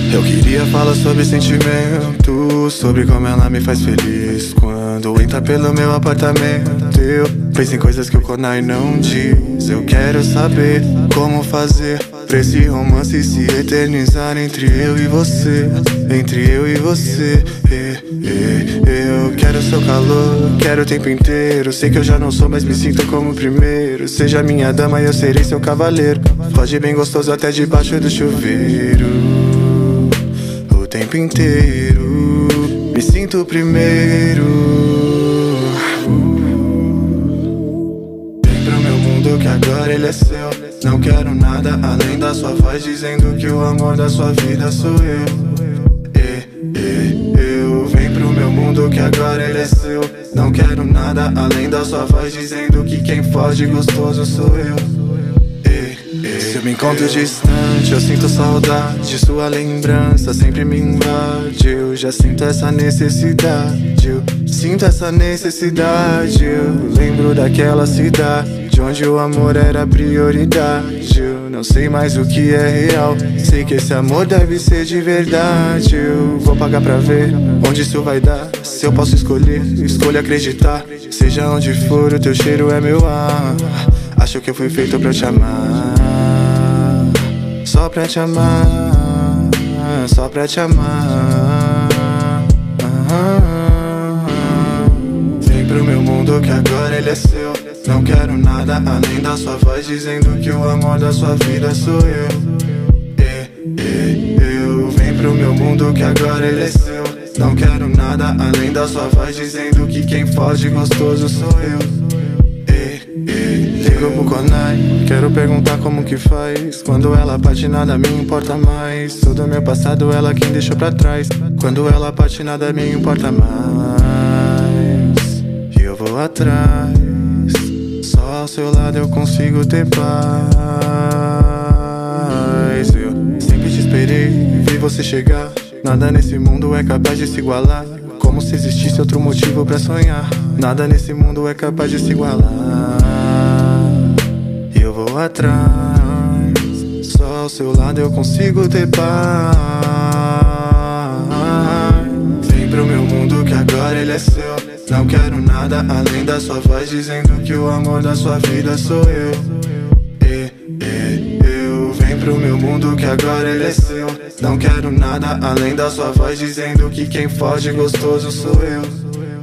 Eu queria falar sobre sentimento, sobre como ela me faz feliz quando entra pelo meu apartamento. Eu penso em coisas que o Konai não diz. Eu quero saber como fazer pra esse romance se eternizar entre eu e você, entre eu e você. Eu quero seu calor, quero o tempo inteiro. Sei que eu já não sou, mas me sinto como o primeiro. Seja minha dama e eu serei seu cavaleiro. Pode bem gostoso até debaixo do chuveiro. O tempo inteiro me sinto o primeiro. Vem pro meu mundo que agora ele é seu. Não quero nada além da sua voz dizendo que o amor da sua vida sou eu. Vem pro meu mundo que agora ele é seu. Não quero nada além da sua voz dizendo que quem foge gostoso sou eu. Se eu me encontro distante, eu sinto saudade. Sua lembrança sempre me invade. Eu já sinto essa necessidade. Eu sinto essa necessidade. Eu lembro daquela cidade onde o amor era prioridade. Eu não sei mais o que é real. Sei que esse amor deve ser de verdade. Eu vou pagar pra ver onde isso vai dar. Se eu posso escolher, escolho acreditar. Seja onde for, o teu cheiro é meu ar. Acho que eu fui feito pra te amar. Só pra te amar, só pra te amar. Vem pro meu mundo que agora ele é seu. Não quero nada além da sua voz dizendo que o amor da sua vida sou eu. Vem pro meu mundo que agora ele é seu. Não quero nada além da sua voz dizendo que quem foge gostoso sou eu. Ligo pro Konai, quero perguntar como que faz. Quando ela bate nada me importa mais. Todo meu passado ela quem deixou pra trás. Quando ela bate nada me importa mais. E eu vou atrás. Só ao seu lado eu consigo ter paz. Eu sempre te esperei, vi você chegar. Nada nesse mundo é capaz de se igualar. Como se existisse outro motivo pra sonhar. Nada nesse mundo é capaz de se igualar. E eu vou atrás. Só ao seu lado eu consigo ter paz. Vem pro meu mundo que agora ele é seu. Não quero nada além da sua voz dizendo que o amor da sua vida sou eu. Vem pro meu mundo que agora ele é seu. Não quero nada além da sua voz dizendo que quem foge gostoso sou eu.